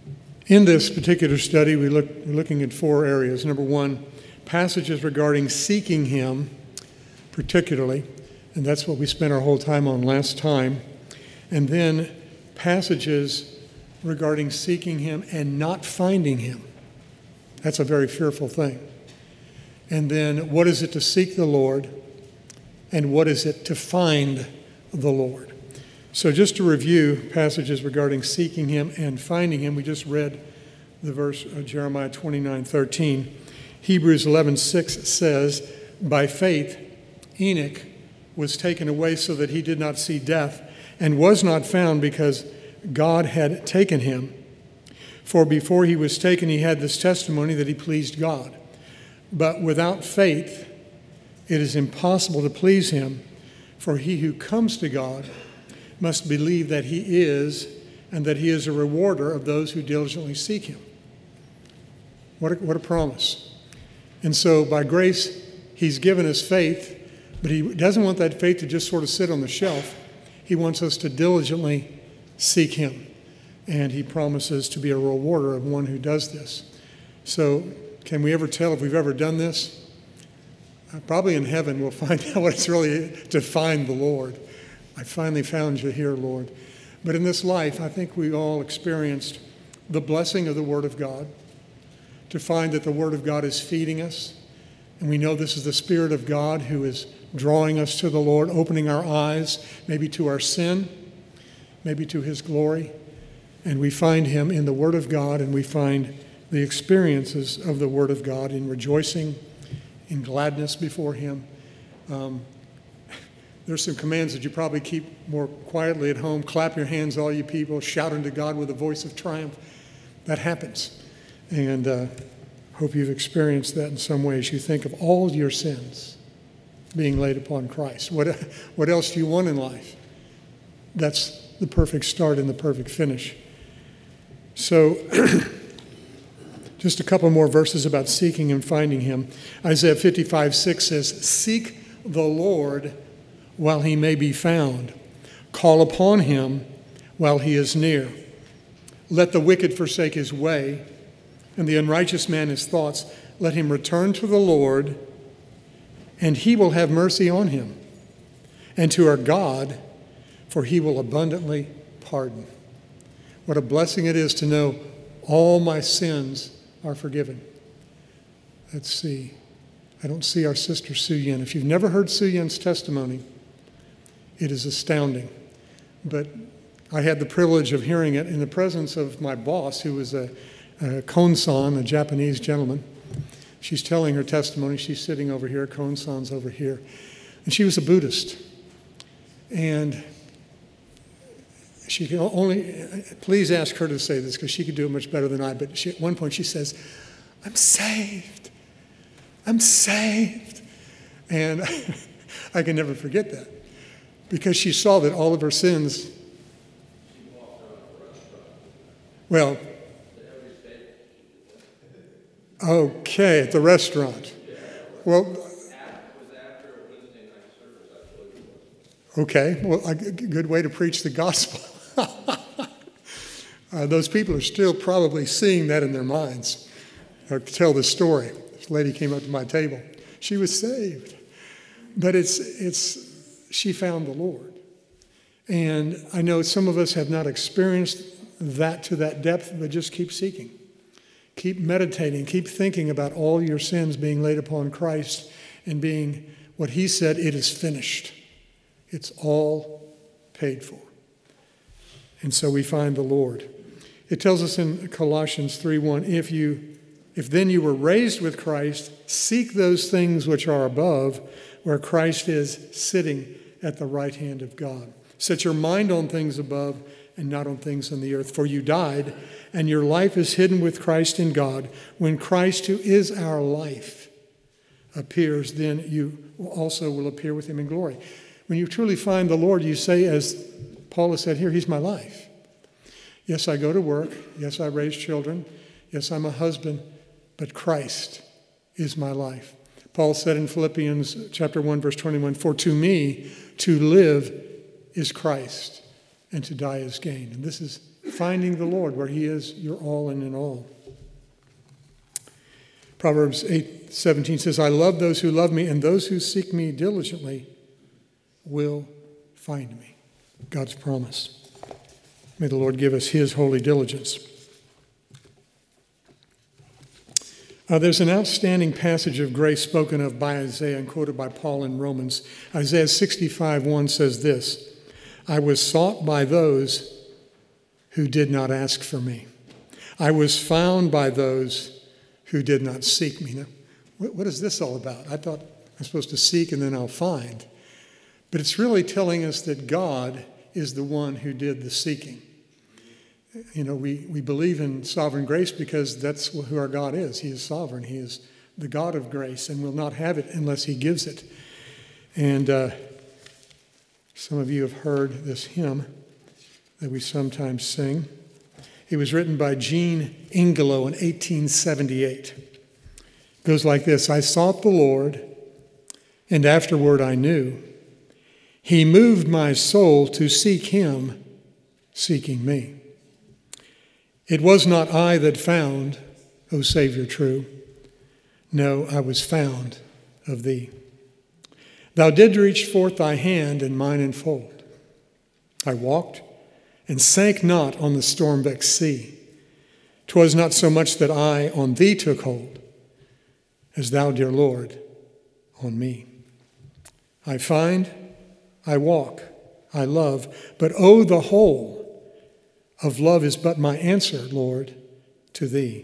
In this particular study, we're looking at 4 areas. Number 1, passages regarding seeking Him, particularly, and that's what we spent our whole time on last time. And then passages regarding seeking Him and not finding Him. That's a very fearful thing. And then what is it to seek the Lord, and what is it to find the Lord? So just to review passages regarding seeking Him and finding Him, we just read the verse Jeremiah 29:13. Hebrews 11:6 says, by faith Enoch was taken away so that he did not see death, and was not found because God had taken him. For before he was taken, he had this testimony that he pleased God. But without faith, it is impossible to please Him, for he who comes to God must believe that He is, and that He is a rewarder of those who diligently seek Him. What a promise. And so by grace, He's given us faith, but He doesn't want that faith to just sort of sit on the shelf. He wants us to diligently seek Him. And He promises to be a rewarder of one who does this. So can we ever tell if we've ever done this? Probably in heaven we'll find out what it's really to find the Lord. I finally found you here, Lord. But in this life, I think we all experienced the blessing of the Word of God, to find that the Word of God is feeding us. And we know this is the Spirit of God who is drawing us to the Lord, opening our eyes, maybe to our sin, maybe to His glory. And we find Him in the Word of God, and we find the experiences of the Word of God in rejoicing, in gladness before Him. There's some commands that you probably keep more quietly at home. Clap your hands, all you people. Shout unto God with a voice of triumph. That happens. And hope you've experienced that in some ways. You think of all your sins being laid upon Christ. What else do you want in life? That's the perfect start and the perfect finish. So just a couple more verses about seeking and finding Him. Isaiah 55:6 says, seek the Lord while He may be found. Call upon Him while He is near. Let the wicked forsake his way, and the unrighteous man his thoughts. Let him return to the Lord, and He will have mercy on him, and to our God, for He will abundantly pardon. What a blessing it is to know all my sins are forgiven. Let's see. I don't see our sister Sue Yen. If you've never heard Sue Yen's testimony, it is astounding. But I had the privilege of hearing it in the presence of my boss, who was a Kon-san, a Japanese gentleman. She's telling her testimony. She's sitting over here. Kon-san's over here. And she was a Buddhist. And she can only, please ask her to say this because she could do it much better than I. But at one point she says, I'm saved. I'm saved. And I can never forget that. Because she saw that all of her sins, well, okay, at the restaurant. Well, okay, well, a good way to preach the gospel. Those people are still probably seeing that in their minds. I'll tell the story. This lady came up to my table. She was saved. But she found the Lord. And I know some of us have not experienced that to that depth, but just keep seeking. Keep meditating. Keep thinking about all your sins being laid upon Christ and being what He said, it is finished. It's all paid for. And so we find the Lord. It tells us in Colossians 3:1, if then you were raised with Christ, seek those things which are above, where Christ is sitting at the right hand of God. Set your mind on things above and not on things on the earth. For you died, and your life is hidden with Christ in God. When Christ, who is our life, appears, then you also will appear with Him in glory. When you truly find the Lord, you say, as Paul has said here, He's my life. Yes, I go to work. Yes, I raise children. Yes, I'm a husband. But Christ is my life. Paul said in Philippians chapter 1, verse 21, for to me, to live is Christ, and to die is gain. And this is finding the Lord where he is your all and in all. Proverbs 8:17 says, I love those who love me, and those who seek me diligently will find me. God's promise. May the Lord give us his holy diligence. There's an outstanding passage of grace spoken of by Isaiah and quoted by Paul in Romans. Isaiah 65:1 says this, I was sought by those who did not ask for me. I was found by those who did not seek me. Now, what is this all about? I thought I'm supposed to seek and then I'll find. But it's really telling us that God is the one who did the seeking. You know, we believe in sovereign grace because that's who our God is. He is sovereign. He is the God of grace and will not have it unless he gives it. And some of you have heard this hymn that we sometimes sing. It was written by Jean Ingelow in 1878. It goes like this, I sought the Lord, and afterward I knew. He moved my soul to seek him, seeking me. It was not I that found, O Savior true. No, I was found of thee. Thou did reach forth thy hand and mine enfold. I walked and sank not on the storm-vexed sea. 'Twas not so much that I on thee took hold, as thou, dear Lord, on me. I find, I walk, I love, but oh, the whole of love is but my answer, Lord, to thee.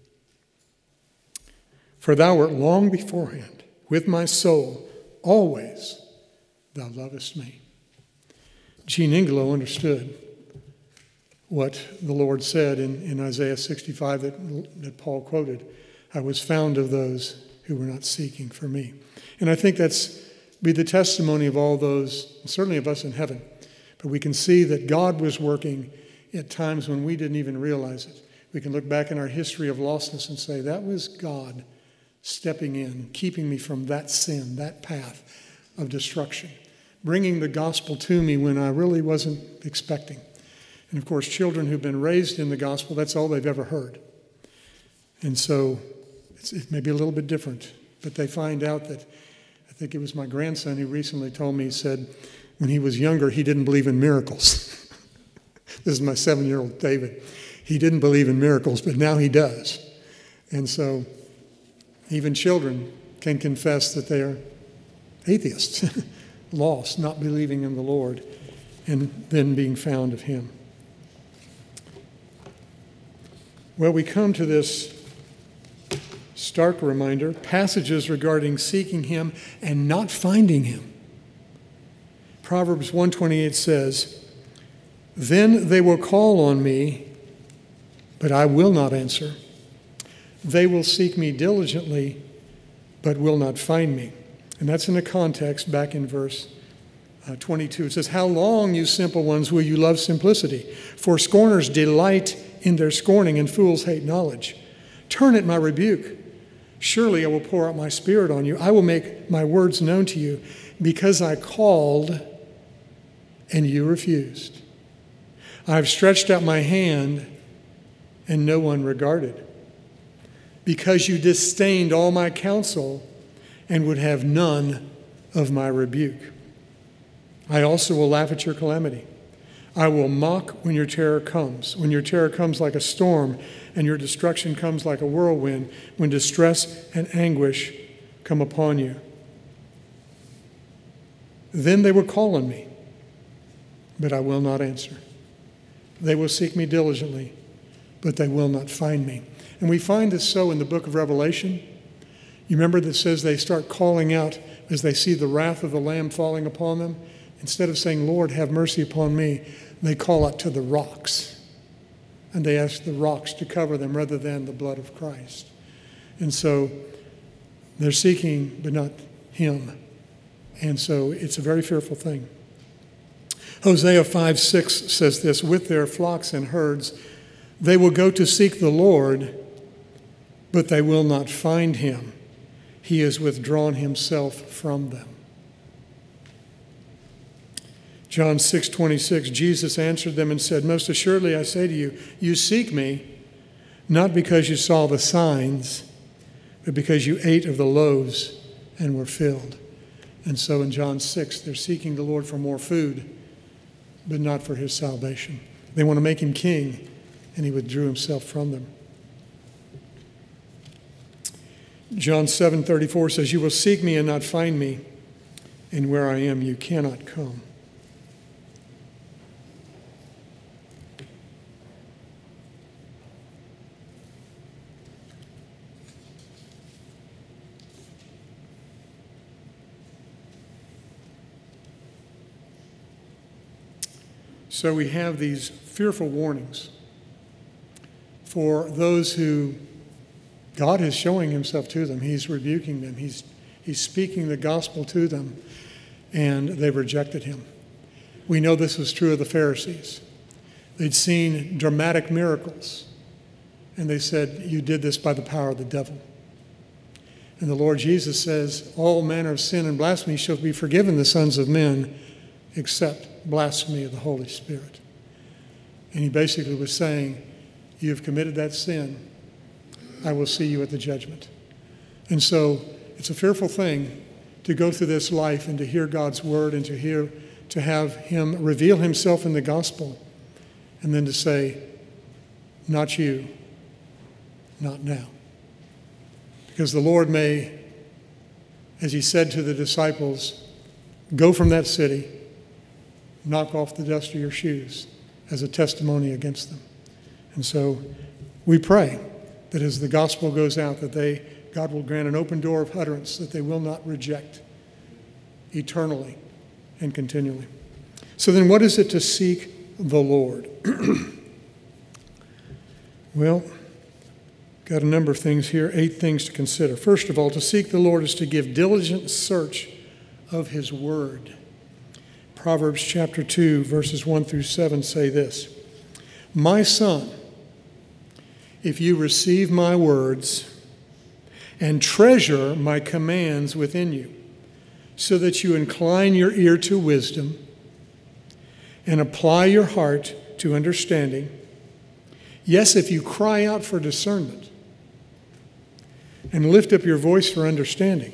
For thou wert long beforehand, with my soul, always thou lovest me. Jean Ingelow understood what the Lord said in Isaiah 65 that Paul quoted. I was found of those who were not seeking for me. And I think that's be the testimony of all those, certainly of us in heaven. But we can see that God was working at times when we didn't even realize it. We can look back in our history of lostness and say, that was God stepping in, keeping me from that sin, that path of destruction, bringing the gospel to me when I really wasn't expecting. And of course, children who've been raised in the gospel, that's all they've ever heard. And so it may be a little bit different, but they find out that, I think it was my grandson who recently told me, he said, when he was younger, he didn't believe in miracles. This is my 7-year-old David. He didn't believe in miracles, but now he does. And so even children can confess that they are atheists, lost, not believing in the Lord, and then being found of him. Well, we come to this stark reminder, passages regarding seeking him and not finding him. Proverbs 1:28 says, then they will call on me, but I will not answer. They will seek me diligently, but will not find me. And that's in a context back in verse 22. It says, how long, you simple ones, will you love simplicity? For scorners delight in their scorning, and fools hate knowledge. Turn at my rebuke. Surely I will pour out my spirit on you. I will make my words known to you, because I called and you refused. I have stretched out my hand and no one regarded, because you disdained all my counsel and would have none of my rebuke. I also will laugh at your calamity. I will mock when your terror comes like a storm and your destruction comes like a whirlwind, when distress and anguish come upon you. Then they will call on me, but I will not answer. They will seek me diligently, but they will not find me. And we find this so in the book of Revelation. You remember that says they start calling out as they see the wrath of the Lamb falling upon them. Instead of saying, Lord, have mercy upon me, they call out to the rocks. And they ask the rocks to cover them rather than the blood of Christ. And so they're seeking, but not him. And so it's a very fearful thing. Hosea 5:6 says this, with their flocks and herds, they will go to seek the Lord, but they will not find him. He has withdrawn himself from them. John 6:26, Jesus answered them and said, "Most assuredly I say to you, you seek me, not because you saw the signs, but because you ate of the loaves and were filled." And so in John 6, they're seeking the Lord for more food, but not for his salvation. They want to make him king, and he withdrew himself from them. John 7:34 says, "You will seek me and not find me, and where I am you cannot come." So we have these fearful warnings for those who God is showing himself to them. He's rebuking them. He's speaking the gospel to them, and they've rejected him. We know this was true of the Pharisees. They'd seen dramatic miracles, and they said, "You did this by the power of the devil." And the Lord Jesus says, "All manner of sin and blasphemy shall be forgiven the sons of men, except blasphemy of the Holy Spirit." And he basically was saying, "You have committed that sin. I will see you at the judgment." And so it's a fearful thing to go through this life and to hear God's word and to have him reveal himself in the gospel, and then to say, "Not you, not now." Because the Lord may, as he said to the disciples, go from that city, knock off the dust of your shoes as a testimony against them. And so we pray that as the gospel goes out, that God will grant an open door of utterance that they will not reject eternally and continually. So then what is it to seek the Lord? Well, got a number of things here, 8 things to consider. First of all, to seek the Lord is to give diligent search of his word. Proverbs chapter 2, verses 1 through 7 say this: "My son, if you receive my words and treasure my commands within you, so that you incline your ear to wisdom and apply your heart to understanding, yes, if you cry out for discernment and lift up your voice for understanding,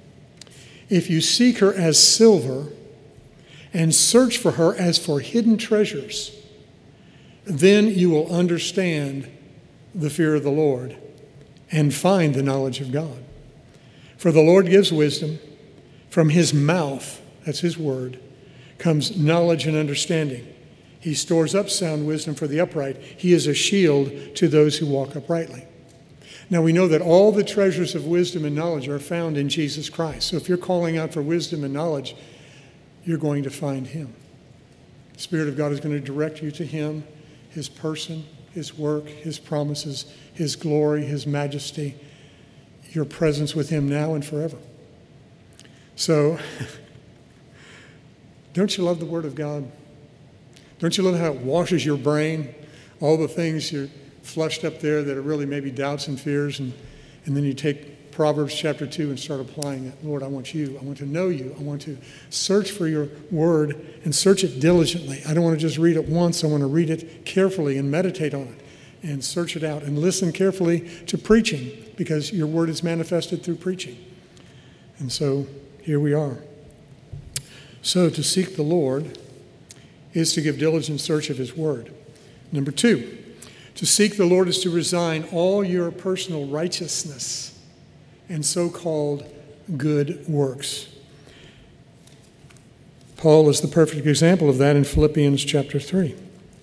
if you seek her as silver and search for her as for hidden treasures, then you will understand the fear of the Lord and find the knowledge of God. For the Lord gives wisdom. From his mouth," that's his word, "comes knowledge and understanding. He stores up sound wisdom for the upright. He is a shield to those who walk uprightly." Now we know that all the treasures of wisdom and knowledge are found in Jesus Christ. So if you're calling out for wisdom and knowledge, you're going to find him. The Spirit of God is going to direct you to him, his person, his work, his promises, his glory, his majesty, your presence with him now and forever. So, don't you love the Word of God? Don't you love how it washes your brain? All the things you're flushed up there that are really maybe doubts and fears, and then you take Proverbs chapter 2 and start applying it. Lord, I want you. I want to know you. I want to search for your word and search it diligently. I don't want to just read it once. I want to read it carefully and meditate on it and search it out and listen carefully to preaching, because your word is manifested through preaching. And so here we are. So to seek the Lord is to give diligent search of his word. Number 2, to seek the Lord is to resign all your personal righteousness and so-called good works. Paul is the perfect example of that in Philippians chapter 3.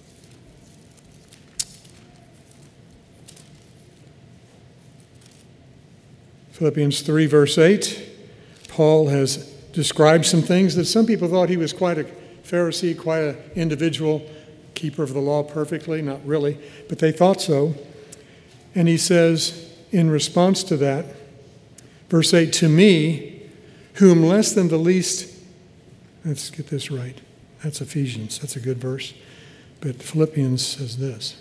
Philippians 3, verse 8, Paul has described some things that some people thought he was quite a Pharisee, quite an individual, keeper of the law perfectly. Not really, but they thought so. And he says, in response to that, verse 8, "To me, whom less than the least," let's get this right. That's Ephesians. That's a good verse. But Philippians says this.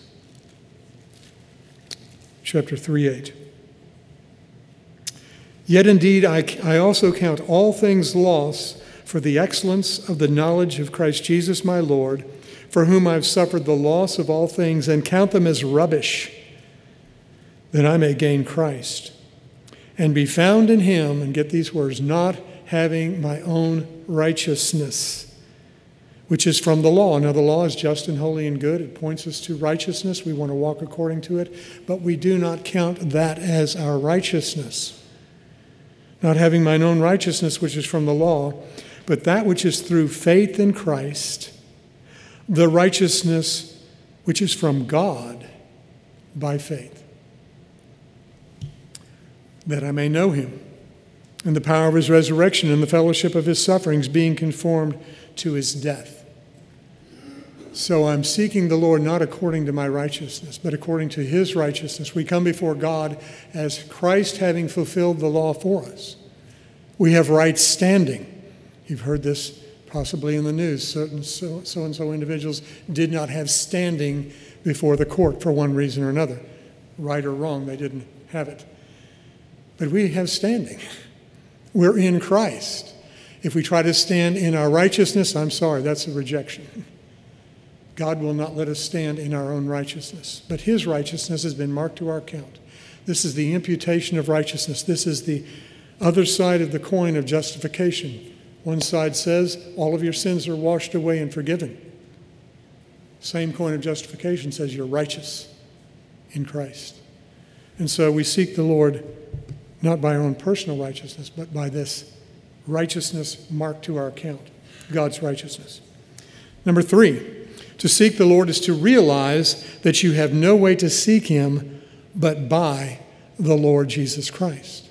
Chapter 3:8. "Yet indeed I also count all things loss for the excellence of the knowledge of Christ Jesus my Lord, for whom I have suffered the loss of all things, and count them as rubbish, that I may gain Christ, and be found in him," and get these words, "not having my own righteousness, which is from the law." Now, the law is just and holy and good. It points us to righteousness. We want to walk according to it, but we do not count that as our righteousness. "Not having mine own righteousness, which is from the law, but that which is through faith in Christ, the righteousness which is from God by faith, that I may know him, and the power of his resurrection, and the fellowship of his sufferings, being conformed to his death." So I'm seeking the Lord not according to my righteousness, but according to his righteousness. We come before God as Christ having fulfilled the law for us. We have right standing. You've heard this possibly in the news. So-and-so individuals did not have standing before the court for one reason or another. Right or wrong, they didn't have it. But we have standing. We're in Christ. If we try to stand in our righteousness, I'm sorry, that's a rejection. God will not let us stand in our own righteousness. But his righteousness has been marked to our account. This is the imputation of righteousness. This is the other side of the coin of justification. One side says, all of your sins are washed away and forgiven. Same coin of justification says you're righteous in Christ. And so we seek the Lord not by our own personal righteousness, but by this righteousness marked to our account, God's righteousness. Number 3, to seek the Lord is to realize that you have no way to seek him but by the Lord Jesus Christ.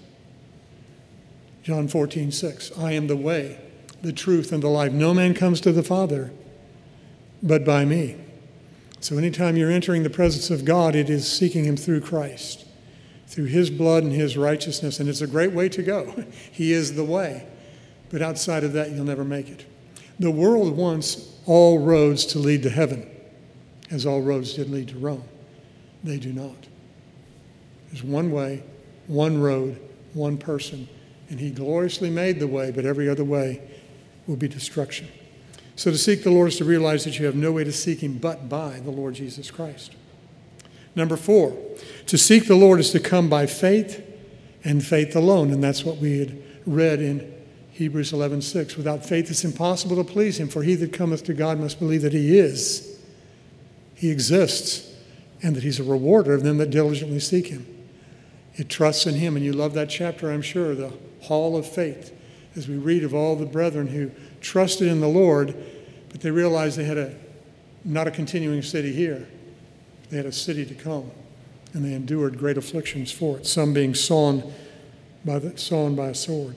John 14:6, "I am the way, the truth, and the life. No man comes to the Father but by me." So anytime you're entering the presence of God, it is seeking him through Christ, through his blood and his righteousness. And it's a great way to go. He is the way. But outside of that, you'll never make it. The world wants all roads to lead to heaven, as all roads did lead to Rome. They do not. There's one way, one road, one person, and he gloriously made the way, but every other way will be destruction. So to seek the Lord is to realize that you have no way to seek him but by the Lord Jesus Christ. Number 4, to seek the Lord is to come by faith and faith alone, and that's what we had read in Hebrews 11:6. "Without faith it's impossible to please him, for he that cometh to God must believe that he is, he exists, and that he's a rewarder of them that diligently seek him." It trusts in him, and you love that chapter, I'm sure, the Hall of Faith, as we read of all the brethren who trusted in the Lord, but they realized they had not a continuing city here. They had a city to come, and they endured great afflictions for it, some being sawn by a sword.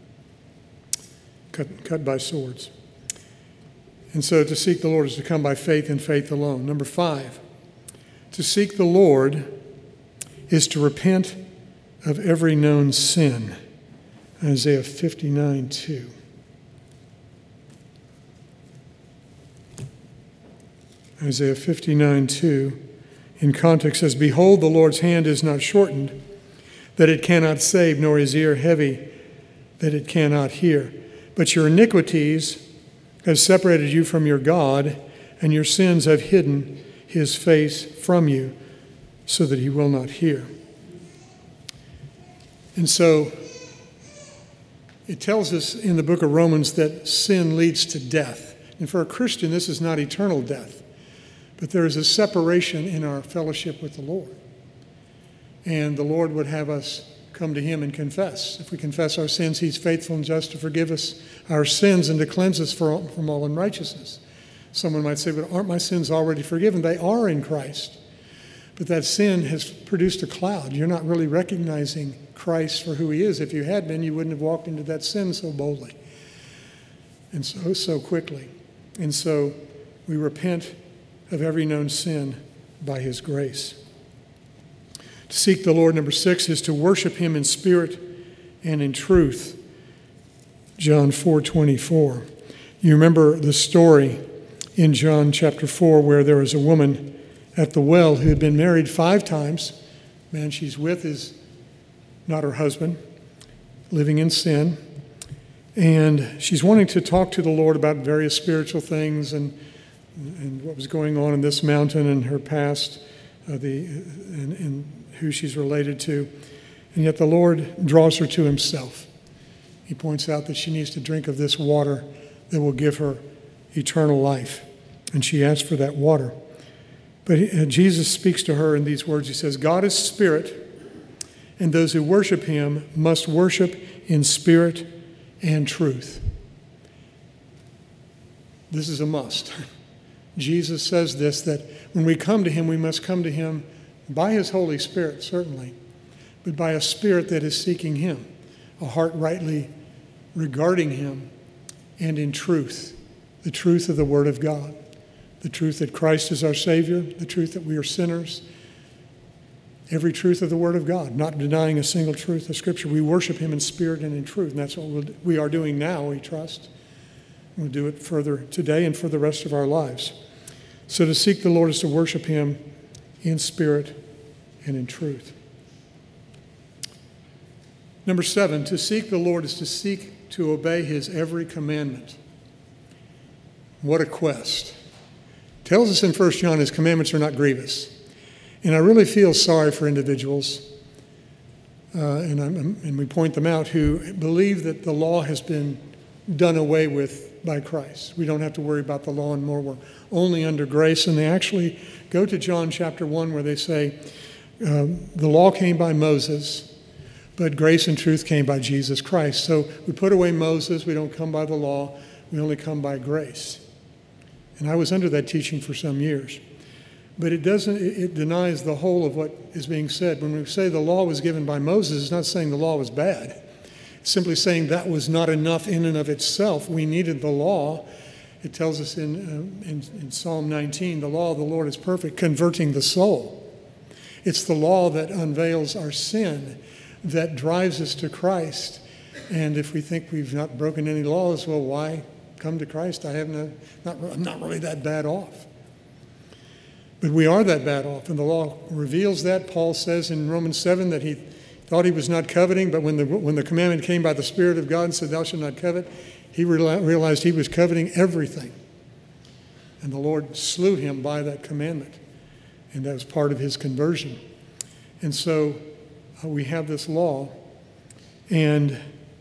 Cut by swords. And so to seek the Lord is to come by faith and faith alone. Number 5, to seek the Lord is to repent of every known sin. Isaiah 59:2. Isaiah 59:2 in context says, "Behold, the Lord's hand is not shortened, that it cannot save, nor his ear heavy, that it cannot hear. But your iniquities have separated you from your God, and your sins have hidden his face from you, so that he will not hear." And so it tells us in the book of Romans that sin leads to death. And for a Christian, this is not eternal death, but there is a separation in our fellowship with the Lord. And the Lord would have us come to him and confess. If we confess our sins, he's faithful and just to forgive us our sins and to cleanse us from all unrighteousness. Someone might say, "But aren't my sins already forgiven?" They are in Christ. But that sin has produced a cloud. You're not really recognizing Christ for who he is. If you had been, you wouldn't have walked into that sin so boldly and so quickly. And so we repent of every known sin by his grace. To seek the Lord, number 6, is to worship him in spirit and in truth. John 4:24. You remember the story in John chapter 4 where there was a woman at the well who had been married 5 times. Man she's with is not her husband, living in sin. And she's wanting to talk to the Lord about various spiritual things and what was going on in this mountain and her past, and who she's related to. And yet the Lord draws her to himself. He points out that she needs to drink of this water that will give her eternal life. And she asks for that water. But Jesus speaks to her in these words. He says, God is spirit, and those who worship him must worship in spirit and truth. This is a must. Jesus says this, that when we come to him, we must come to him by his Holy Spirit, certainly, but by a spirit that is seeking him, a heart rightly regarding him, and in truth, the truth of the Word of God, the truth that Christ is our Savior, the truth that we are sinners, every truth of the Word of God, not denying a single truth of Scripture. We worship him in spirit and in truth, and that's what we are doing now, we trust. We'll do it further today and for the rest of our lives. So to seek the Lord is to worship him in spirit and in truth. Number 7, to seek the Lord is to seek to obey his every commandment. What a quest. It tells us in 1 John his commandments are not grievous. And I really feel sorry for individuals, and we point them out, who believe that the law has been done away with by Christ. We don't have to worry about the law anymore. We're only under grace. And they actually go to John chapter 1 where they say, the law came by Moses, but grace and truth came by Jesus Christ. So we put away Moses. We don't come by the law. We only come by grace. And I was under that teaching for some years. But it denies the whole of what is being said. When we say the law was given by Moses, it's not saying the law was bad. It's simply saying that was not enough in and of itself. We needed the law. It tells us in Psalm 19, the law of the Lord is perfect, converting the soul. It's the law that unveils our sin, that drives us to Christ. And if we think we've not broken any laws, well, why come to Christ? I'm not really that bad off. But we are that bad off, and the law reveals that. Paul says in Romans 7 that he thought he was not coveting, but when the commandment came by the Spirit of God and said, thou shalt not covet, he realized he was coveting everything. And the Lord slew him by that commandment, and that was part of his conversion. And so we have this law, and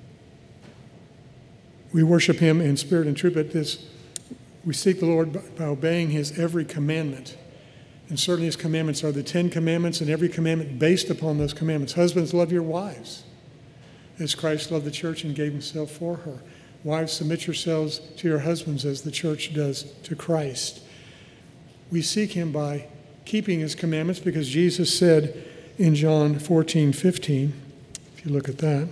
we worship him in spirit and truth, but we seek the Lord by obeying his every commandment. And certainly his commandments are the 10 commandments, and every commandment based upon those commandments. Husbands, love your wives, as Christ loved the church and gave himself for her. Wives, submit yourselves to your husbands as the church does to Christ. We seek him by keeping his commandments, because Jesus said in John 14:15, if you look at that,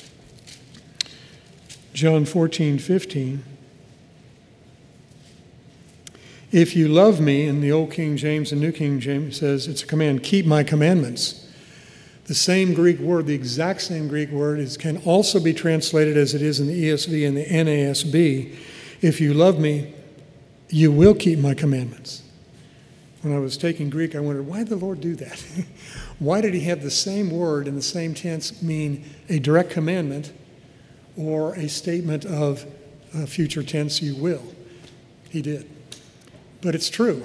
John 14:15, if you love me, in the Old King James and New King James says it's a command, keep my commandments. The same Greek word, the exact same Greek word, can also be translated as it is in the ESV and the NASB. If you love me, you will keep my commandments. When I was taking Greek, I wondered, why did the Lord do that? Why did he have the same word in the same tense mean a direct commandment or a statement of future tense, you will? He did. But it's true.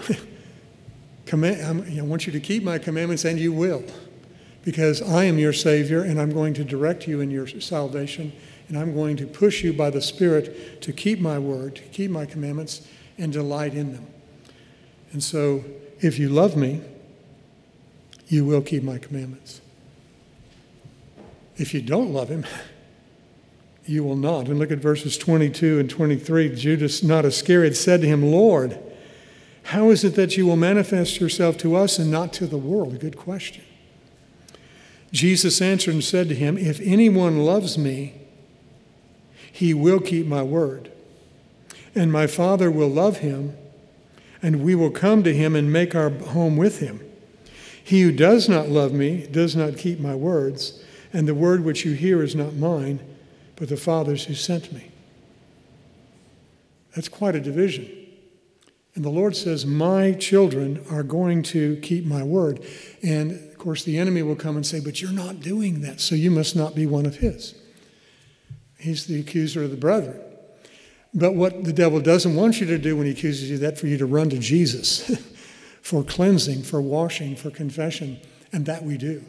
I want you to keep my commandments, and you will, because I am your Savior, and I'm going to direct you in your salvation, and I'm going to push you by the Spirit to keep my word, to keep my commandments, and delight in them. And so, if you love me, you will keep my commandments. If you don't love him, you will not. And look at verses 22 and 23. Judas, not Iscariot, said to him, Lord, how is it that you will manifest yourself to us and not to the world? A good question. Jesus answered and said to him, if anyone loves me, he will keep my word. And my Father will love him, and we will come to him and make our home with him. He who does not love me does not keep my words, and the word which you hear is not mine, but the Father's who sent me. That's quite a division. And the Lord says, my children are going to keep my word. And, of course, the enemy will come and say, but you're not doing that, so you must not be one of his. He's the accuser of the brethren. But what the devil doesn't want you to do when he accuses you, that for you to run to Jesus for cleansing, for washing, for confession, and that we do.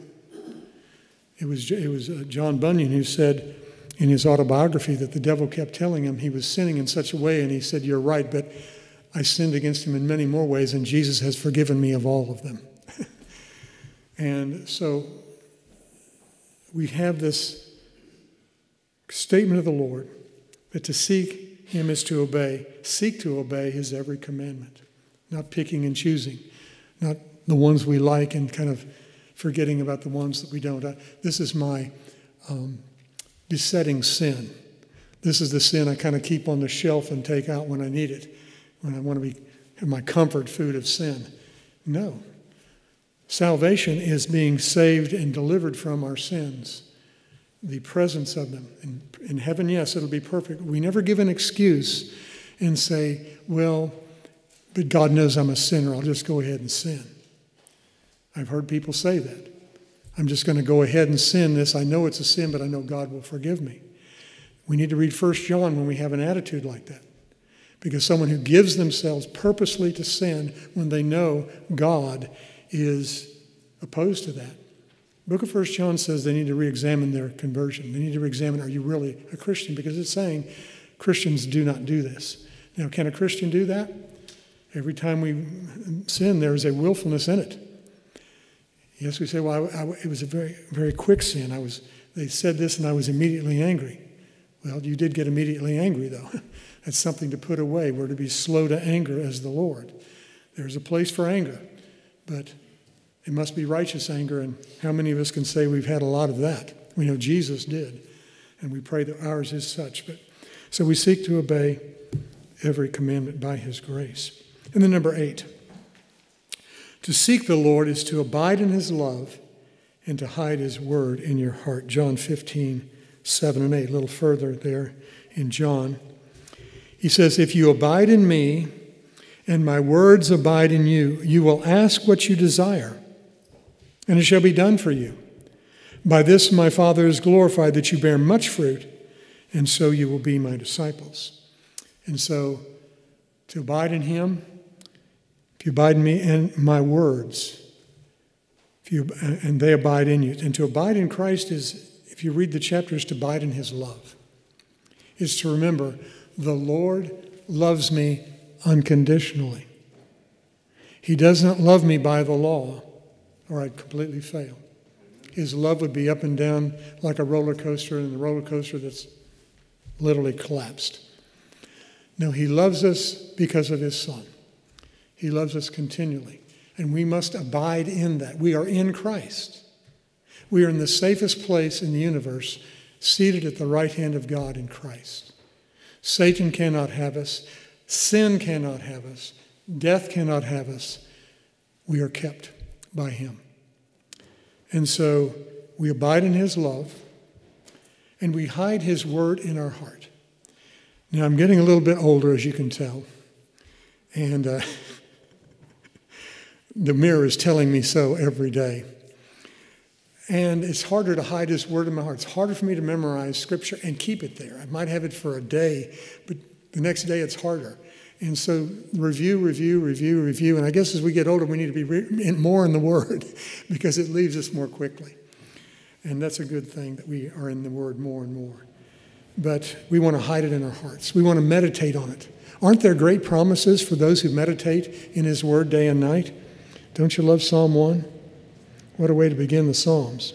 It was John Bunyan who said in his autobiography that the devil kept telling him he was sinning in such a way, and he said, "You're right, but I sinned against him in many more ways, and Jesus has forgiven me of all of them." And so we have this statement of the Lord that to seek him is to obey, seek to obey his every commandment, not picking and choosing, not the ones we like and kind of forgetting about the ones that we don't. This is my besetting sin. This is the sin I kind of keep on the shelf and take out when I need it, when I want to have my comfort food of sin. No. Salvation is being saved and delivered from our sins, the presence of them. In heaven, yes, it'll be perfect. We never give an excuse and say, well, but God knows I'm a sinner. I'll just go ahead and sin. I've heard people say that. I'm just going to go ahead and sin this. I know it's a sin, but I know God will forgive me. We need to read 1 John when we have an attitude like that. Because someone who gives themselves purposely to sin when they know God is opposed to that. The book of 1 John says they need to re-examine their conversion. They need to re-examine, are you really a Christian? Because it's saying Christians do not do this. Now, can a Christian do that? Every time we sin, there is a willfulness in it. Yes, we say, well, it was a very, very quick sin. They said this and I was immediately angry. Well, you did get immediately angry, though. That's something to put away. We're to be slow to anger as the Lord. There's a place for anger, but it must be righteous anger. And how many of us can say we've had a lot of that? We know Jesus did, and we pray that ours is such. So we seek to obey every commandment by his grace. And then number 8, to seek the Lord is to abide in his love and to hide his word in your heart. John 15, 7 and 8, a little further there in John. He says, if you abide in me and my words abide in you, you will ask what you desire, and it shall be done for you. By this my Father is glorified, that you bear much fruit, and so you will be my disciples. And so to abide in him, if you abide in me and my words, and they abide in you. And to abide in Christ is, if you read the chapters, to abide in his love. Is to remember, the Lord loves me unconditionally. He does not love me by the law, or I'd completely fail. His love would be up and down like a roller coaster, and the roller coaster that's literally collapsed. No, he loves us because of his Son. He loves us continually, and we must abide in that. We are in Christ. We are in the safest place in the universe, seated at the right hand of God in Christ. Satan cannot have us. Sin cannot have us. Death cannot have us. We are kept by him. And so we abide in his love, and we hide his word in our heart. Now, I'm getting a little bit older, as you can tell, and the mirror is telling me so every day. And it's harder to hide his word in my heart. It's harder for me to memorize Scripture and keep it there. I might have it for a day, but the next day it's harder. And so review. And I guess as we get older, we need to be more in the Word because it leaves us more quickly. And that's a good thing that we are in the Word more and more. But we want to hide it in our hearts. We want to meditate on it. Aren't there great promises for those who meditate in his Word day and night? Don't you love Psalm 1? What a way to begin the Psalms.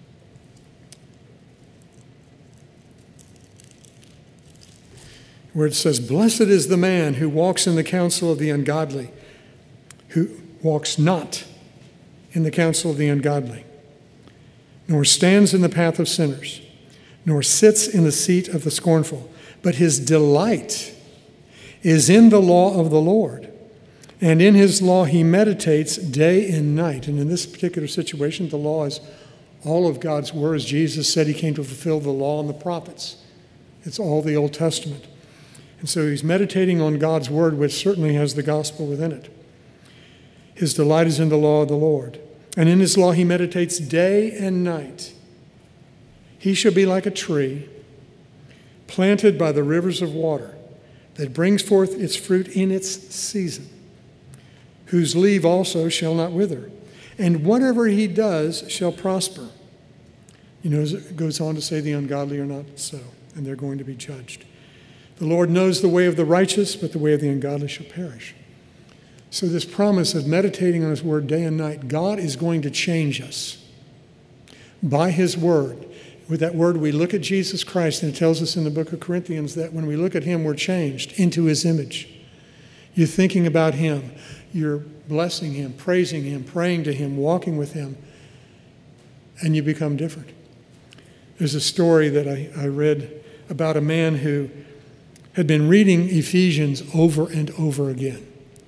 Where it says, blessed is the man who walks in the counsel of the ungodly, who walks not in the counsel of the ungodly, nor stands in the path of sinners, nor sits in the seat of the scornful, but his delight is in the law of the Lord. And in his law he meditates day and night. And in this particular situation, the law is all of God's words. Jesus said he came to fulfill the law and the prophets. It's all the Old Testament. And so he's meditating on God's word, which certainly has the gospel within it. His delight is in the law of the Lord. And in his law he meditates day and night. He shall be like a tree planted by the rivers of water, that brings forth its fruit in its season, whose leaf also shall not wither, and whatever he does shall prosper. It goes on to say the ungodly are not so, and they're going to be judged. The Lord knows the way of the righteous, but the way of the ungodly shall perish. So this promise of meditating on his word day and night, God is going to change us by his word. With that word, we look at Jesus Christ, and it tells us in the book of Corinthians that when we look at him, we're changed into his image. You're thinking about him. You're blessing him, praising him, praying to him, walking with him, and you become different. There's a story that I read about a man who had been reading Ephesians over and over again,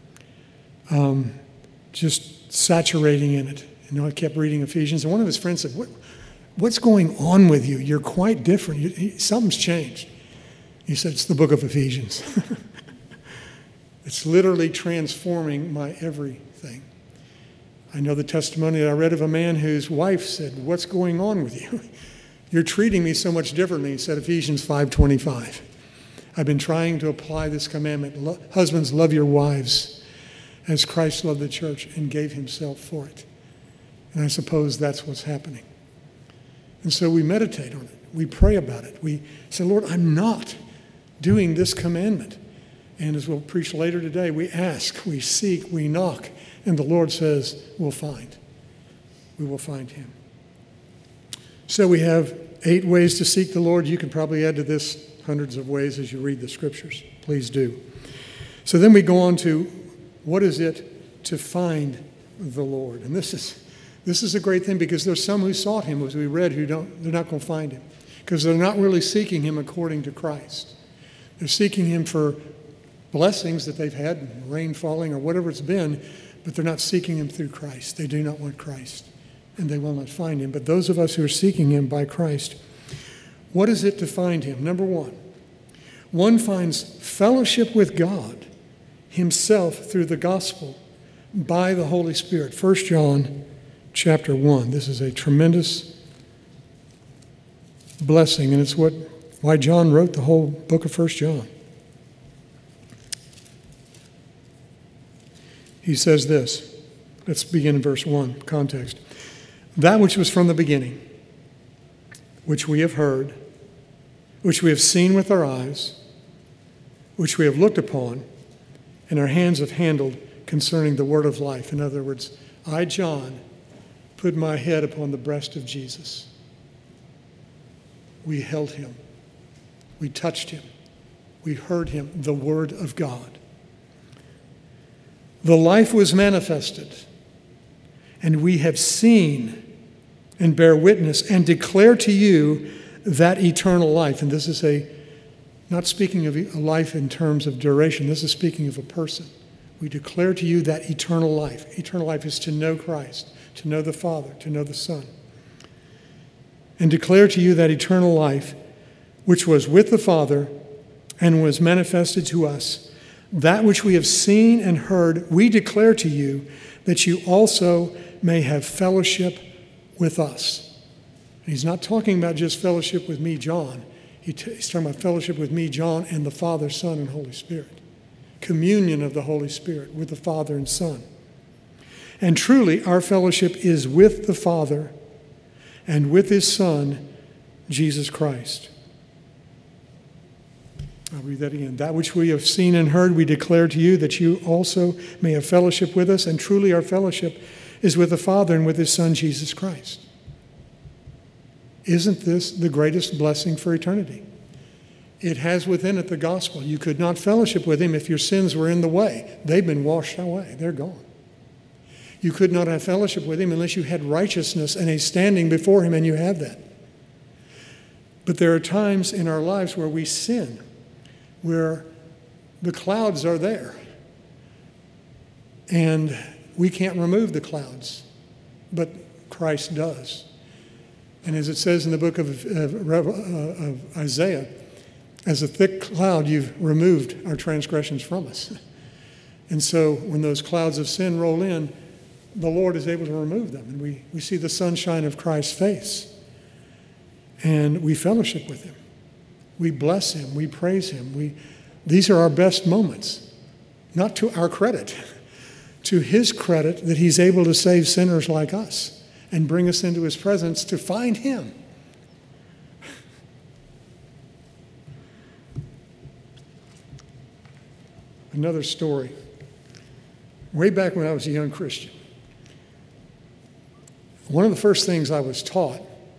just saturating in it. I kept reading Ephesians, and one of his friends said, what's going on with you? You're quite different. Something's changed. He said, it's the book of Ephesians. It's literally transforming my everything. I know the testimony that I read of a man whose wife said, what's going on with you? You're treating me so much differently. He said, Ephesians 5:25. I've been trying to apply this commandment. Husbands, love your wives as Christ loved the church and gave himself for it. And I suppose that's what's happening. And so we meditate on it. We pray about it. We say, Lord, I'm not doing this commandment. And as we'll preach later today, we ask, we seek, we knock, and the Lord says, we'll find. We will find him. So we have 8 ways to seek the Lord. You can probably add to this hundreds of ways as you read the scriptures. Please do. So then we go on to what is it to find the Lord? And this is a great thing, because there's some who sought him, as we read, they're not going to find him because they're not really seeking him according to Christ. They're seeking him for blessings that they've had, rain falling or whatever it's been, but they're not seeking him through Christ. They do not want Christ, and they will not find him. But those of us who are seeking him by Christ, what is it to find him? Number one finds fellowship with God himself through the gospel by the Holy Spirit. 1 John chapter 1. This is a tremendous blessing, and it's why John wrote the whole book of 1 John. He says this. Let's begin in verse 1, context. That which was from the beginning, which we have heard, which we have seen with our eyes, which we have looked upon, and our hands have handled concerning the word of life. In other words, I, John, put my head upon the breast of Jesus. We held him. We touched him. We heard him, the word of God. The life was manifested, and we have seen and bear witness and declare to you that eternal life. And this is not speaking of a life in terms of duration. This is speaking of a person. We declare to you that eternal life. Eternal life is to know Christ, to know the Father, to know the Son. And declare to you that eternal life, which was with the Father and was manifested to us. That which we have seen and heard, we declare to you, that you also may have fellowship with us. And he's not talking about just fellowship with me, John. He's talking about fellowship with me, John, and the Father, Son, and Holy Spirit. Communion of the Holy Spirit with the Father and Son. And truly, our fellowship is with the Father and with his Son, Jesus Christ. I'll read that again. That which we have seen and heard, we declare to you, that you also may have fellowship with us. And truly, our fellowship is with the Father and with his Son, Jesus Christ. Isn't this the greatest blessing for eternity? It has within it the gospel. You could not fellowship with him if your sins were in the way. They've been washed away. They're gone. You could not have fellowship with him unless you had righteousness and a standing before him, and you have that. But there are times in our lives where we sin, where the clouds are there, and we can't remove the clouds, but Christ does. And as it says in the book of Isaiah, as a thick cloud, you've removed our transgressions from us. And so when those clouds of sin roll in, the Lord is able to remove them. And we see the sunshine of Christ's face. And we fellowship with him. We bless him. We praise him. These are our best moments, not to our credit, to his credit that he's able to save sinners like us and bring us into his presence to find him. Another story. Way back when I was a young Christian, one of the first things I was taught,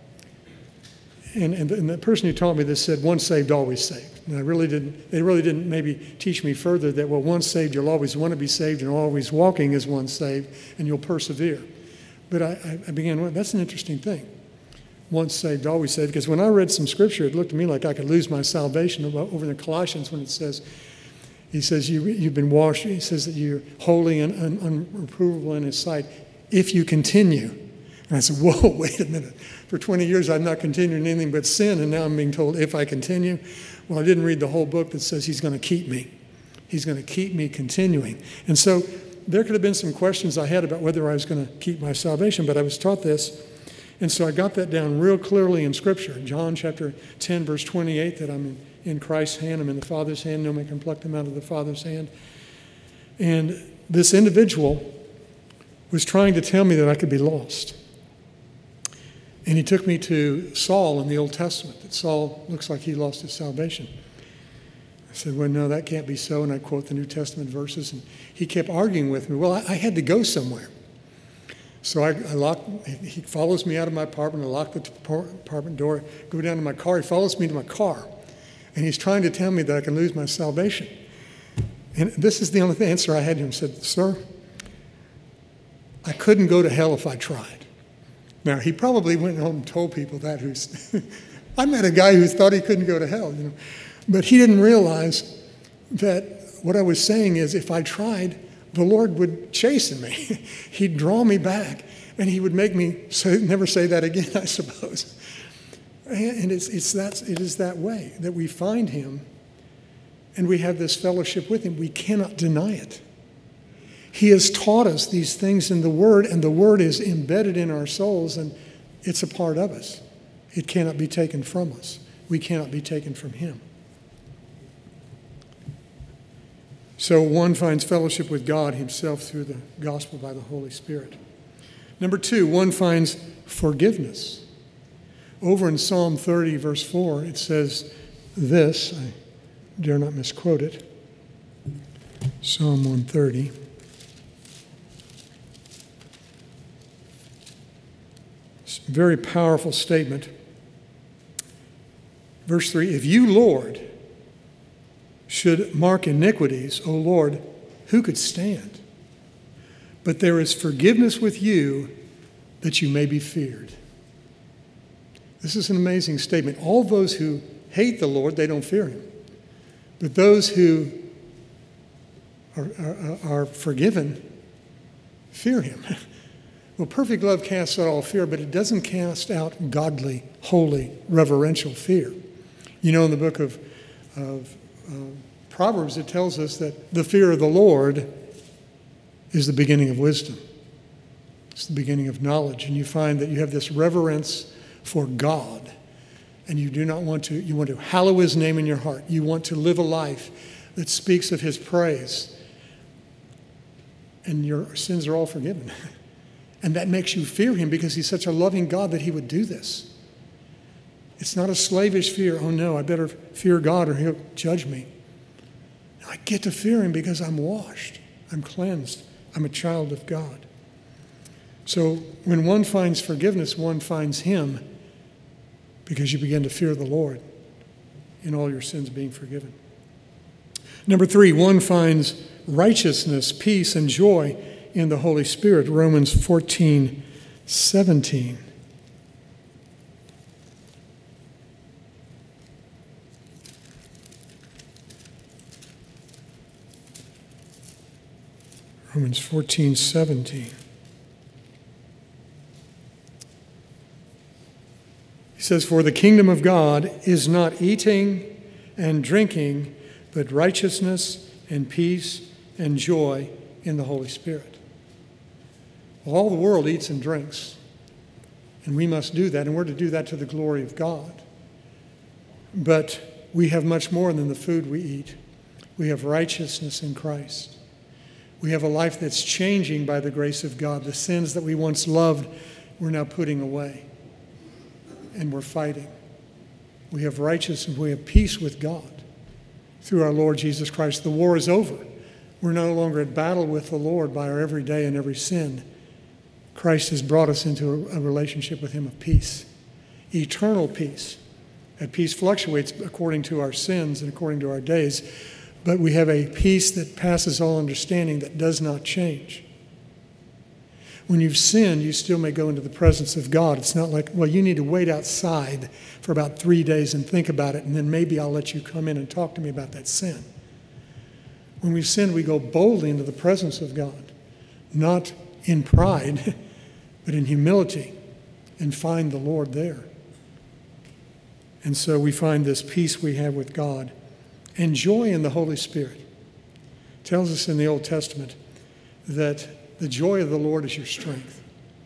and the person who taught me this said, once saved, always saved. And they really didn't maybe teach me further that, well, once saved, you'll always want to be saved and always walking as once saved, and you'll persevere. But I began, well, that's an interesting thing. Once saved, always saved. Because when I read some scripture, it looked to me like I could lose my salvation. Over in the Colossians when it says, he says, you've been washed. He says that you're holy and unreprovable in his sight if you continue. And I said, whoa, wait a minute. For 20 years, I've not continued in anything but sin, and now I'm being told if I continue. Well, I didn't read the whole book that says he's going to keep me. He's going to keep me continuing. And so there could have been some questions I had about whether I was going to keep my salvation, but I was taught this. And so I got that down real clearly in Scripture. John chapter 10, verse 28, that I'm in Christ's hand, I'm in the Father's hand, no man can pluck them out of the Father's hand. And this individual was trying to tell me that I could be lost. And he took me to Saul in the Old Testament, that Saul looks like he lost his salvation. I said, well, no, that can't be so. And I quote the New Testament verses. And he kept arguing with me. Well, I had to go somewhere. So he follows me out of my apartment. I lock the apartment door, go down to my car. He follows me to my car. And he's trying to tell me that I can lose my salvation. And this is the only answer I had to him. I said, sir, I couldn't go to hell if I tried. Now, he probably went home and told people that. I met a guy who thought he couldn't go to hell, But he didn't realize that what I was saying is if I tried, the Lord would chasten me. He'd draw me back, and he would make me never say that again, I suppose. And it is that way that we find him, and we have this fellowship with him. We cannot deny it. He has taught us these things in the Word, and the Word is embedded in our souls, and it's a part of us. It cannot be taken from us. We cannot be taken from him. So one finds fellowship with God himself through the gospel by the Holy Spirit. Number two, one finds forgiveness. Over in Psalm 30, verse 4, it says this. I dare not misquote it. Psalm 130. Very powerful statement. Verse 3, if you, Lord, should mark iniquities, O Lord, who could stand? But there is forgiveness with you that you may be feared. This is an amazing statement. All those who hate the Lord, they don't fear him. But those who are forgiven fear him. Well, perfect love casts out all fear, but it doesn't cast out godly, holy, reverential fear. In the book of Proverbs, it tells us that the fear of the Lord is the beginning of wisdom. It's the beginning of knowledge. And you find that you have this reverence for God. And you want to hallow his name in your heart. You want to live a life that speaks of his praise. And your sins are all forgiven. And that makes you fear him because he's such a loving God that he would do this. It's not a slavish fear. Oh no, I better fear God or he'll judge me. No, I get to fear him because I'm washed. I'm cleansed. I'm a child of God. So when one finds forgiveness, one finds him because you begin to fear the Lord in all your sins being forgiven. Number three, one finds righteousness, peace, and joy in the Holy Spirit. Romans 14:17. Romans 14:17. He says, for the kingdom of God is not eating and drinking, but righteousness and peace and joy in the Holy Spirit. Well, all the world eats and drinks, and we must do that, and we're to do that to the glory of God. But we have much more than the food we eat. We have righteousness in Christ. We have a life that's changing by the grace of God. The sins that we once loved, we're now putting away. And we're fighting. We have righteousness. We have peace with God through our Lord Jesus Christ. The war is over. We're no longer at battle with the Lord by our every day and every sin. Christ has brought us into a relationship with him of peace, eternal peace. That peace fluctuates according to our sins and according to our days, but we have a peace that passes all understanding that does not change. When you've sinned, you still may go into the presence of God. It's not like, well, you need to wait outside for about 3 days and think about it, and then maybe I'll let you come in and talk to me about that sin. When we've sinned, we go boldly into the presence of God, not in pride, but in humility, and find the Lord there. And so we find this peace we have with God and joy in the Holy Spirit. It tells us in the Old Testament that the joy of the Lord is your strength.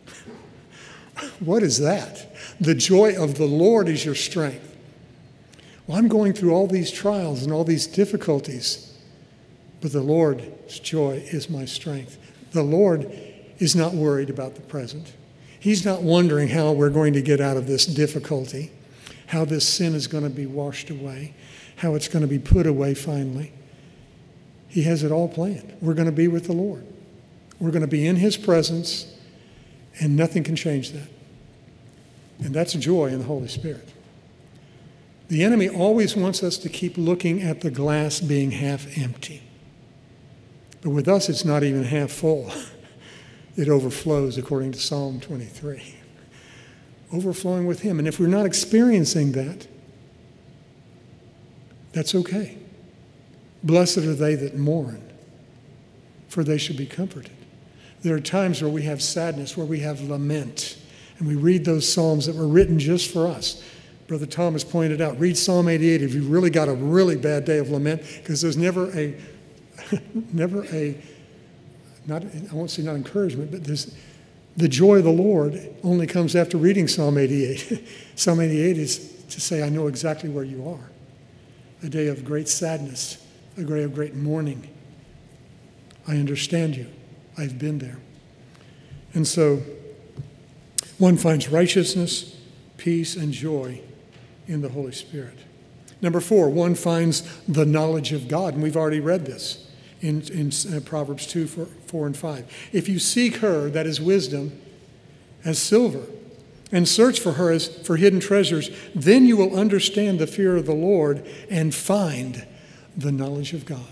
What is that? The joy of the Lord is your strength. Well, I'm going through all these trials and all these difficulties, but the Lord's joy is my strength. The Lord is not worried about the present. He's not wondering how we're going to get out of this difficulty, how this sin is going to be washed away, how it's going to be put away finally. He has it all planned. We're going to be with the Lord. We're going to be in his presence, and nothing can change that. And that's joy in the Holy Spirit. The enemy always wants us to keep looking at the glass being half empty. But with us, it's not even half full. It overflows, according to Psalm 23. Overflowing with him. And if we're not experiencing that, that's okay. Blessed are they that mourn, for they shall be comforted. There are times where we have sadness, where we have lament, and we read those Psalms that were written just for us. Brother Thomas pointed out, read Psalm 88 if you've really got a really bad day of lament, because there's never a, not, I won't say not encouragement, but there's the joy of the Lord only comes after reading Psalm 88. Psalm 88 is to say, I know exactly where you are. A day of great sadness, a day of great mourning. I understand you. I've been there. And so one finds righteousness, peace, and joy in the Holy Spirit. Number 4, one finds the knowledge of God. And we've already read this in Proverbs 2, 4, and 5. If you seek her, that is wisdom, as silver, and search for her as for hidden treasures, then you will understand the fear of the Lord and find the knowledge of God.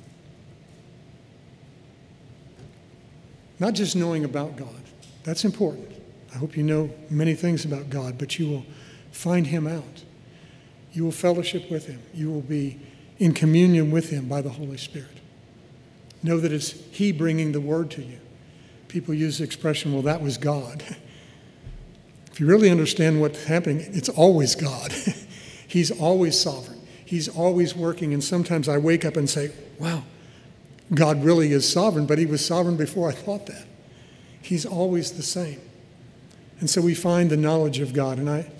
Not just knowing about God. That's important. I hope you know many things about God, but you will find him out. You will fellowship with him. You will be in communion with him by the Holy Spirit. Know that it's he bringing the word to you. People use the expression, well, that was God. If you really understand what's happening, it's always God. He's always sovereign. He's always working. And sometimes I wake up and say, wow, God really is sovereign, but he was sovereign before I thought that. He's always the same. And so we find the knowledge of God. And I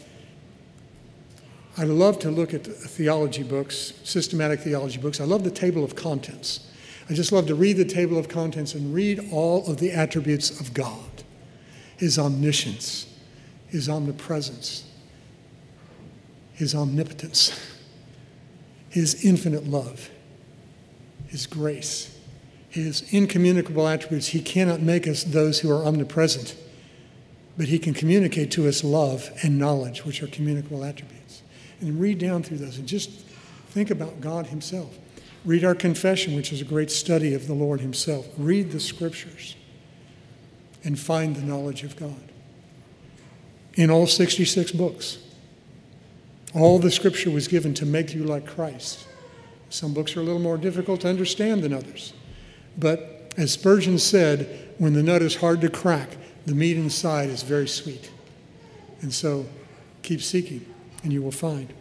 love to look at theology books, systematic theology books. I love the table of contents. I just love to read the table of contents and read all of the attributes of God. His omniscience, his omnipresence, his omnipotence, his infinite love, his grace, his incommunicable attributes. He cannot make us those who are omnipresent, but he can communicate to us love and knowledge, which are communicable attributes. And read down through those and just think about God himself. Read our confession, which is a great study of the Lord himself. Read the scriptures and find the knowledge of God. In all 66 books, all the scripture was given to make you like Christ. Some books are a little more difficult to understand than others. But as Spurgeon said, when the nut is hard to crack, the meat inside is very sweet. And so keep seeking, and you will find.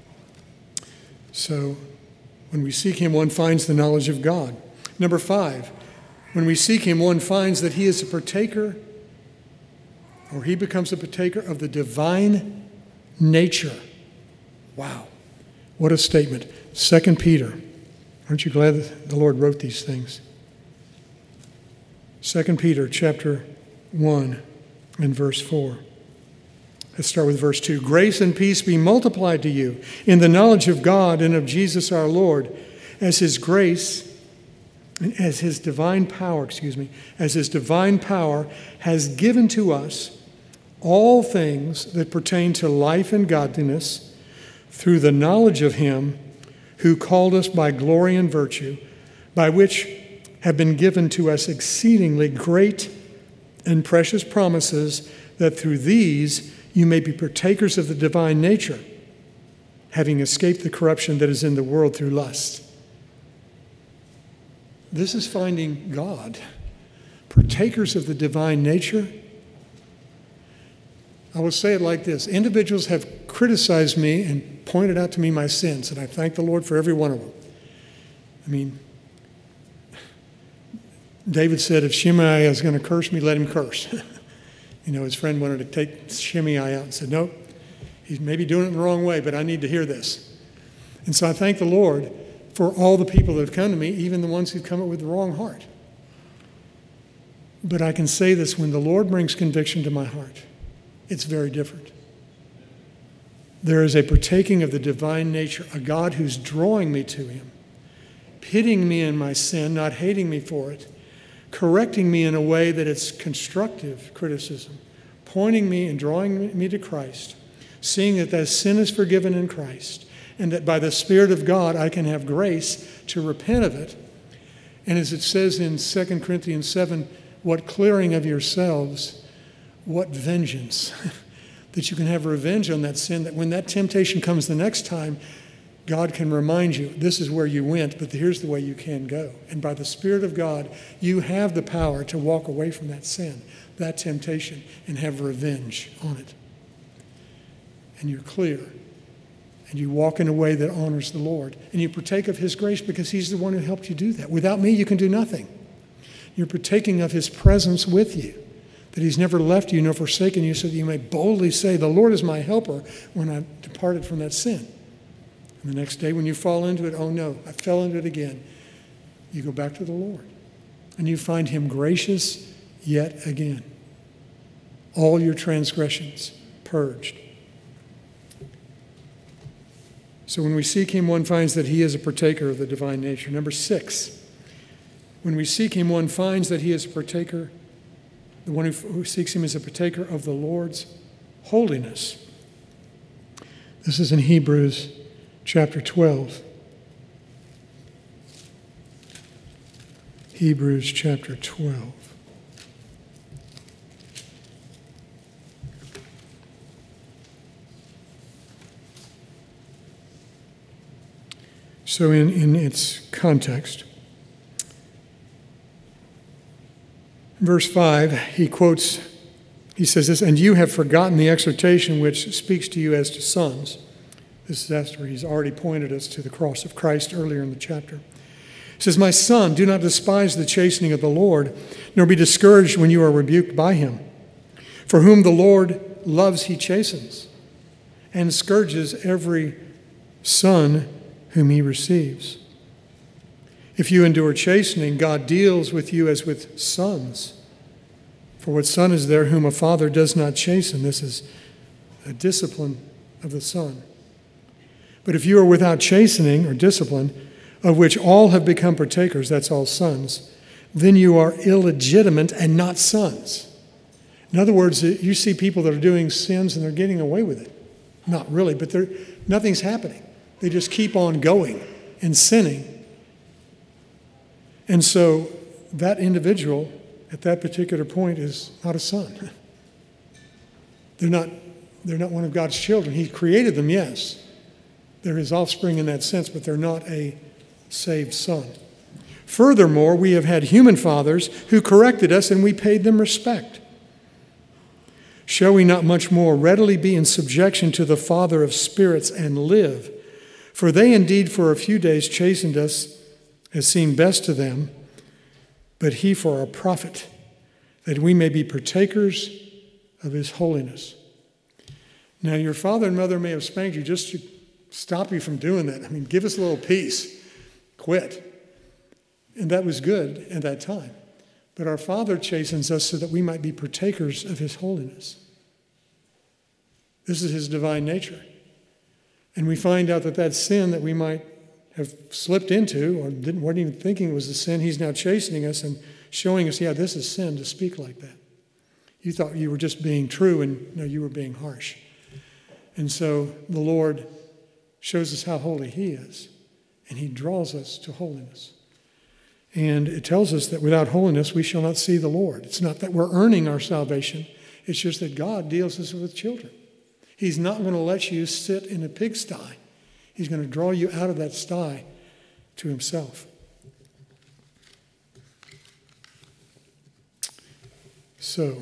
So when we seek him, one finds the knowledge of God. Number 5, when we seek him, one finds that he is a partaker, or he becomes a partaker of the divine nature. Wow. What a statement. 2 Peter. Aren't you glad that the Lord wrote these things? 2 Peter chapter 1 and verse 4. Let's start with verse 2. Grace and peace be multiplied to you in the knowledge of God and of Jesus our Lord, as his divine power has given to us all things that pertain to life and godliness through the knowledge of him who called us by glory and virtue, by which have been given to us exceedingly great and precious promises, that through these you may be partakers of the divine nature, having escaped the corruption that is in the world through lust. This is finding God. Partakers of the divine nature. I will say it like this. Individuals have criticized me and pointed out to me my sins, and I thank the Lord for every one of them. I mean, David said, if Shimei is going to curse me, let him curse. His friend wanted to take Shimei out and said, no, he's maybe doing it the wrong way, but I need to hear this. And so I thank the Lord for all the people that have come to me, even the ones who've come up with the wrong heart. But I can say this, when the Lord brings conviction to my heart, it's very different. There is a partaking of the divine nature, a God who's drawing me to him, pitying me in my sin, not hating me for it, correcting me in a way that it's constructive criticism, pointing me and drawing me to Christ, seeing that sin is forgiven in Christ, and that by the Spirit of God I can have grace to repent of it. And as it says in 2 Corinthians 7, what clearing of yourselves, what vengeance, that you can have revenge on that sin, that when that temptation comes the next time, God can remind you, this is where you went, but here's the way you can go. And by the Spirit of God, you have the power to walk away from that sin, that temptation, and have revenge on it. And you're clear. And you walk in a way that honors the Lord. And you partake of his grace because he's the one who helped you do that. Without me, you can do nothing. You're partaking of his presence with you, that he's never left you nor forsaken you, so that you may boldly say, the Lord is my helper when I departed from that sin. And the next day when you fall into it, oh no, I fell into it again. You go back to the Lord. And you find him gracious yet again. All your transgressions purged. So when we seek him, one finds that he is a partaker of the divine nature. Number 6, when we seek him, one finds that he is a partaker. The one who seeks him is a partaker of the Lord's holiness. This is in Hebrews chapter 12. Hebrews chapter 12. So in its context, verse 5, he says this, and you have forgotten the exhortation which speaks to you as to sons. This is after he's already pointed us to the cross of Christ earlier in the chapter. He says, my son, do not despise the chastening of the Lord, nor be discouraged when you are rebuked by him. For whom the Lord loves, he chastens, and scourges every son whom he receives. If you endure chastening, God deals with you as with sons. For what son is there whom a father does not chasten? This is a discipline of the son. But if you are without chastening or discipline, of which all have become partakers, that's all sons, then you are illegitimate and not sons. In other words, you see people that are doing sins and they're getting away with it. Not really, but nothing's happening. They just keep on going and sinning. And so that individual at that particular point is not a son. They're not one of God's children. He created them, yes. They're his offspring in that sense, but they're not a saved son. Furthermore, we have had human fathers who corrected us, and we paid them respect. Shall we not much more readily be in subjection to the Father of spirits and live? For they indeed for a few days chastened us as seemed best to them, but he for our profit, that we may be partakers of his holiness. Now your father and mother may have spanked you just to stop you from doing that. I mean, give us a little peace. Quit. And that was good at that time. But our Father chastens us so that we might be partakers of his holiness. This is his divine nature. And we find out that sin that we might have slipped into or weren't even thinking it was a sin, he's now chastening us and showing us, yeah, this is sin to speak like that. You thought you were just being true, and no, you were being harsh. And so the Lord shows us how holy he is, and he draws us to holiness. And it tells us that without holiness, we shall not see the Lord. It's not that we're earning our salvation. It's just that God deals us with children. He's not going to let you sit in a pigsty. He's going to draw you out of that sty to himself. So,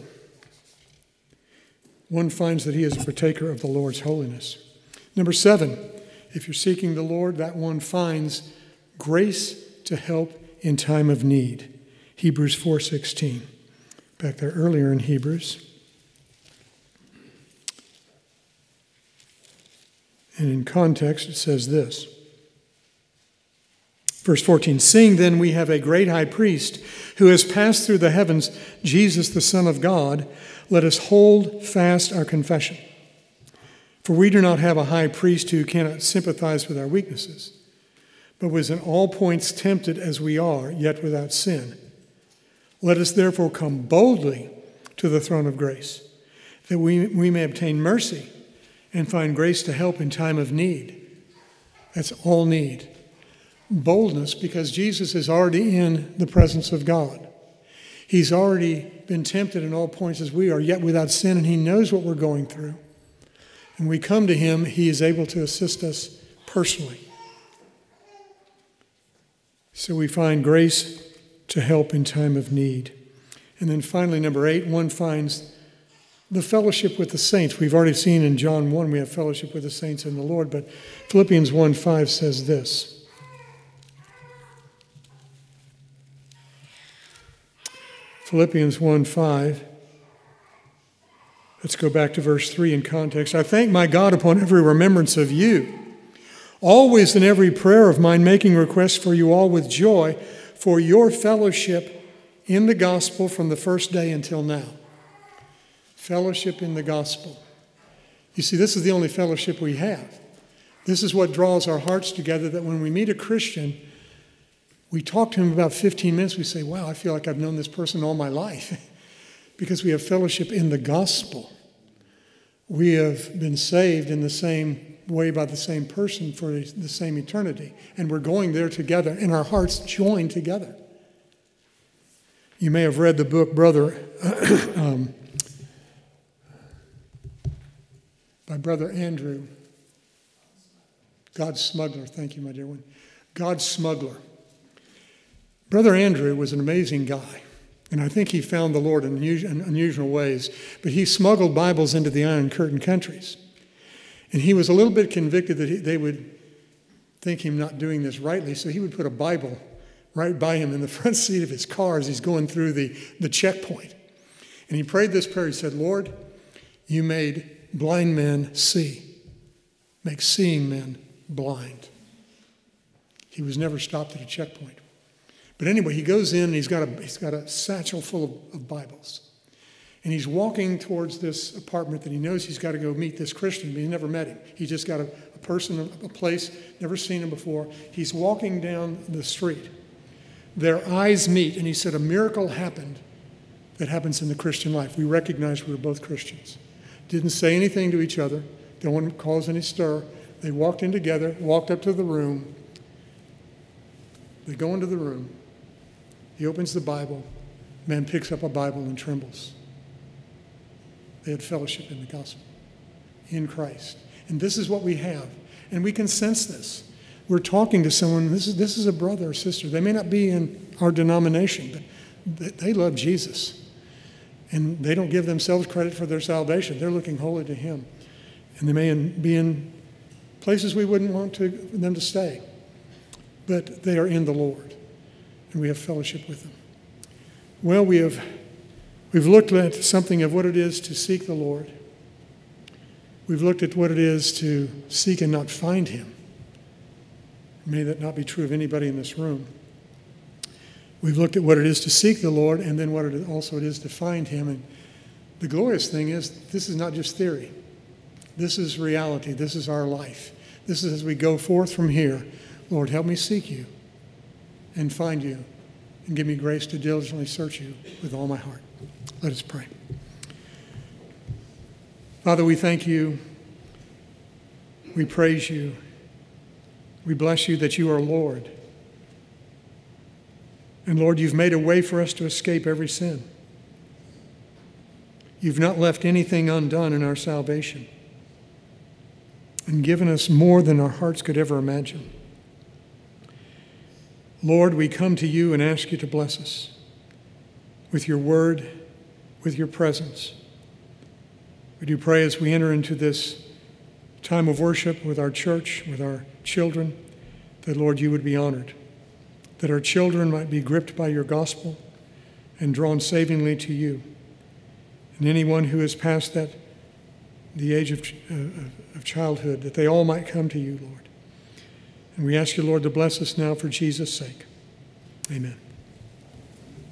one finds that he is a partaker of the Lord's holiness. Number 7, if you're seeking the Lord, that one finds grace to help in time of need. Hebrews 4:16. Back there earlier in Hebrews. And in context, it says this. Verse 14, seeing then we have a great high priest who has passed through the heavens, Jesus the Son of God, let us hold fast our confession. For we do not have a high priest who cannot sympathize with our weaknesses, but was in all points tempted as we are, yet without sin. Let us therefore come boldly to the throne of grace, that we may obtain mercy and find grace to help in time of need. That's all need. Boldness, because Jesus is already in the presence of God. He's already been tempted in all points as we are, yet without sin, and he knows what we're going through. And we come to him, he is able to assist us personally. So we find grace to help in time of need. And then finally, number 8, one finds the fellowship with the saints. We've already seen in John 1 we have fellowship with the saints in the Lord, but Philippians 1:5 says this. Philippians 1:5. Let's go back to verse 3 in context. I thank my God upon every remembrance of you, always in every prayer of mine, making requests for you all with joy for your fellowship in the gospel from the first day until now. Fellowship in the gospel. You see, this is the only fellowship we have. This is what draws our hearts together, that when we meet a Christian, we talk to him about 15 minutes, we say, wow, I feel like I've known this person all my life. Because we have fellowship in the gospel. We have been saved in the same way by the same person for the same eternity. And we're going there together, and our hearts join together. You may have read the book, by Brother Andrew. God's Smuggler. Thank you, my dear one. God's Smuggler. Brother Andrew was an amazing guy. And I think he found the Lord in unusual ways. But he smuggled Bibles into the Iron Curtain countries. And he was a little bit convicted that they would think him not doing this rightly. So he would put a Bible right by him in the front seat of his car as he's going through the checkpoint. And he prayed this prayer. He said, Lord, you made blind men see. Make seeing men blind. He was never stopped at a checkpoint. But anyway, he goes in and he's got a satchel full of Bibles. And he's walking towards this apartment that he knows he's got to go meet this Christian, but he's never met him. He just got a person, a place, never seen him before. He's walking down the street. Their eyes meet, and he said, a miracle happened that happens in the Christian life. We recognized we were both Christians. Didn't say anything to each other. Don't want to cause any stir. They walked in together, walked up to the room. They go into the room. He opens the Bible. Man picks up a Bible and trembles. They had fellowship in the gospel, in Christ. And this is what we have. And we can sense this. We're talking to someone, this is a brother or sister. They may not be in our denomination, but they love Jesus. And they don't give themselves credit for their salvation. They're looking wholly to him. And they may be in places we wouldn't want them to stay. But they are in the Lord. And we have fellowship with them. Well, we've looked at something of what it is to seek the Lord. We've looked at what it is to seek and not find him. May that not be true of anybody in this room. We've looked at what it is to seek the Lord and then what it is to find him. And the glorious thing is this is not just theory. This is reality. This is our life. This is as we go forth from here. Lord, help me seek you and find you and give me grace to diligently search you with all my heart. Let us pray. Father, we thank you. We praise you. We bless you that you are Lord. And Lord, you've made a way for us to escape every sin. You've not left anything undone in our salvation and given us more than our hearts could ever imagine. Lord, we come to you and ask you to bless us with your word, with your presence. We do pray as we enter into this time of worship with our church, with our children, that, Lord, you would be honored, that our children might be gripped by your gospel and drawn savingly to you. And anyone who has passed the age of childhood, that they all might come to you, Lord. And we ask you, Lord, to bless us now for Jesus' sake. Amen.